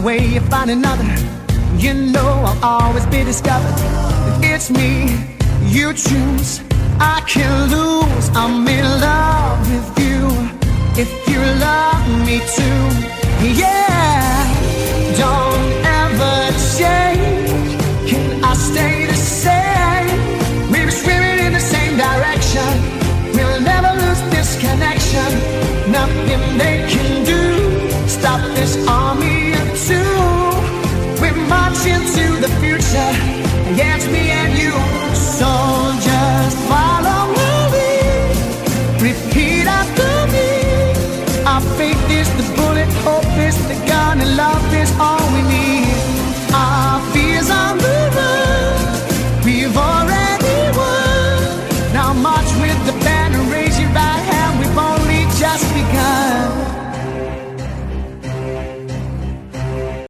way you find another, you know I'll always be discovered. It's me you choose, I can't lose. I'm in love with you, if you love me too. Yeah, don't ever change. Can I stay the same? We're swimming in the same direction. We'll never lose this connection. Nothing they can do stop this army of two. We're marching to the future. Yeah, it's me and you. So just follow me, repeat after me. Our faith is the bullet, hope is the gun, and love